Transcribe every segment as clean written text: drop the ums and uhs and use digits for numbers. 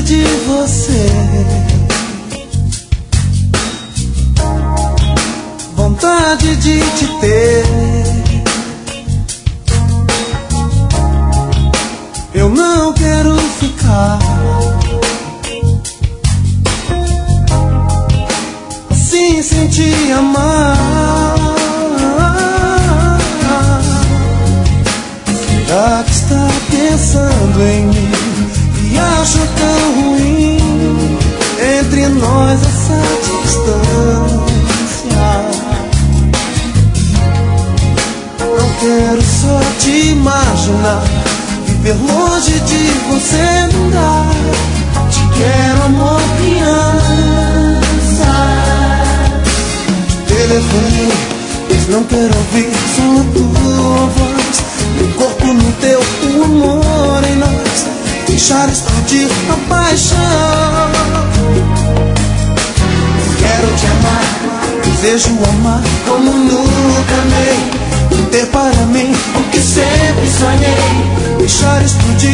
de você, vontade de te ter. Eu não quero ficar assim sem te amar. Será que está pensando em mim e acha tão ruim entre nós essa distância? Não quero só te imaginar, viver longe de você não dá. Te quero, amor, criança. Telefonei, mas não quero ouvir só a tua voz. Meu corpo no teu, o amor em nós. Deixar explodir a paixão. Quero te amar, desejo amar como nunca amei. Ter para mim o que sempre sonhei. Deixar explodir.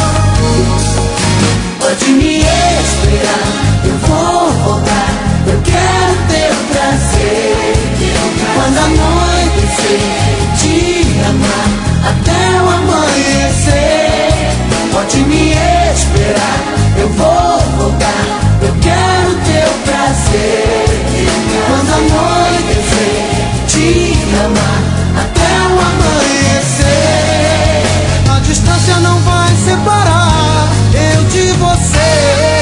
Pode me esperar, eu vou voltar. Eu quero teu prazer. Quando anoitecer, te amar até o amanhecer. Pode me esperar, eu vou voltar. Eu quero teu prazer. Quando anoitecer, te amar até o amanhecer. A distância não vai separar eu de você.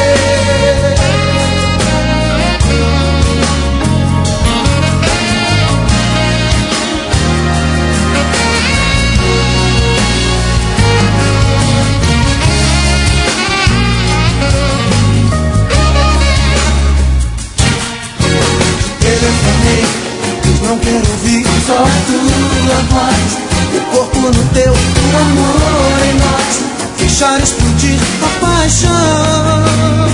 Telefonei, mas não quero ouvir só a tua voz. o corpo no teu, o amor em nós. Deixar explodir a paixão.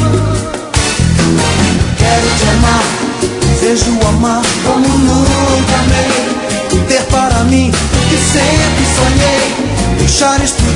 Quero te amar, desejo amar como nunca amei. Ter para mim o que sempre sonhei. Deixar explodir